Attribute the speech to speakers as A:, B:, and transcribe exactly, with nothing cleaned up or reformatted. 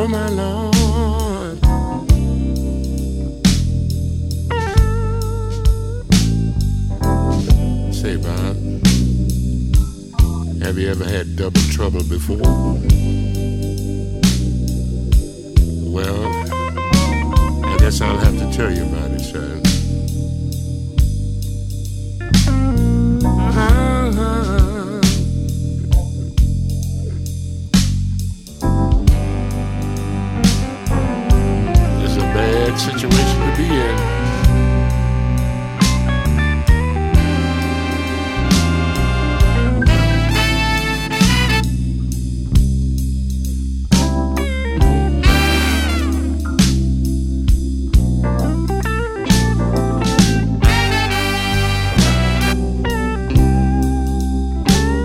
A: Oh, my Lord. Say, Bob, have you ever had double trouble before? Well, I guess I'll have to tell you about it, son.